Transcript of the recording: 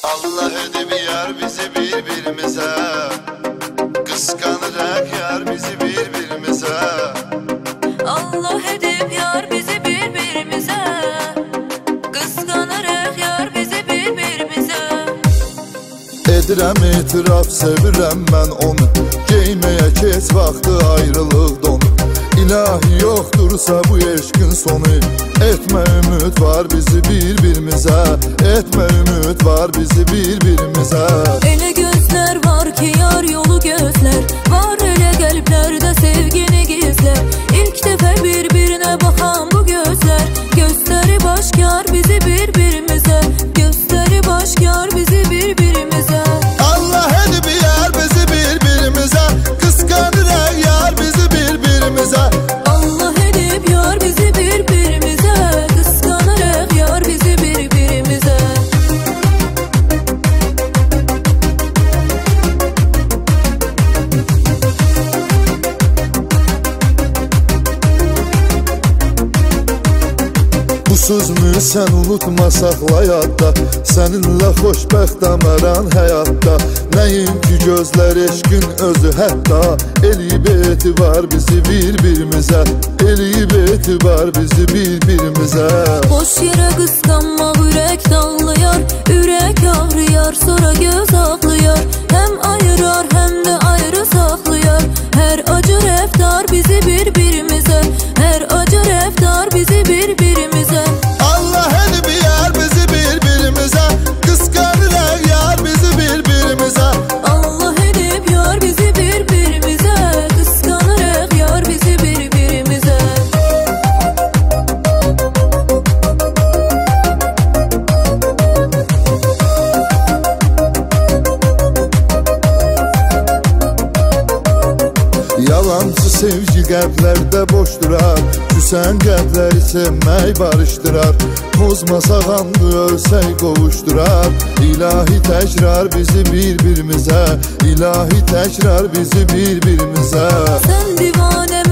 Allah edib yar bizi birbirimize, kıskanacak yar bizi birbirimize. Allah edib yar bizi birbirimize, kıskanırıq yar bizi birbirimize. Edirəm etiraf, sevirəm mən onu, geyməyə keç vaxtı ayrılıq donu. İlahi yoxdursa bu eşqin sonu, etmə ümid var bizi bir-birimizə, etmə ümid var bizi bir-birimizə. Elə gözlər var ki yar yolu gözlər, var elə qəlblərdə sevgini gizlər. İlk dəfə bir-birinə baxan bu gözlər, gözləri başkar bizi bir-birimizə, gözləri başkar bizi bir-birimizə. Allah edib yar bizi bir-birimizə, qısqanırıq yar bizi bir-birimizə. Allah edib yar bizi bir-birimizə, qısqanırıq yar bizi bir-birimizə. Bu sözümü sən unutma, saxla yadda, səninlə xoşbəxtəm hər an həyatda. Nəinki gözlər eşqin özü hətta, eləyib etibar bizi bir-birimizə, eləyib etibar bizi bir-birimizə. Boş yerə qısqanmaq ürək dağlayar, ürək ağrıyar, sonra göz ağlayar. Həm ayırar, həm də ayrı saxlayar, hər acı rəftar bizi bir-birimizə, hər acı rəftar bizi bir-birimizə. Allah edib yar bizi bir-birimizə, qısqanırıq yar bizi bir-birimizə. Allah edib yar bizi bir-birimizə, qısqanırıq yar bizi bir-birimizə. Yalancı sevgi qəlblərdə boş durar, küsən qəlbləri sevmək barışdırar. Pozmasaq andı ölsək qovuşdurar, İlahi təkrar bizi bir-birimizə, İlahi təkrar bizi bir-birimizə. Sən divanə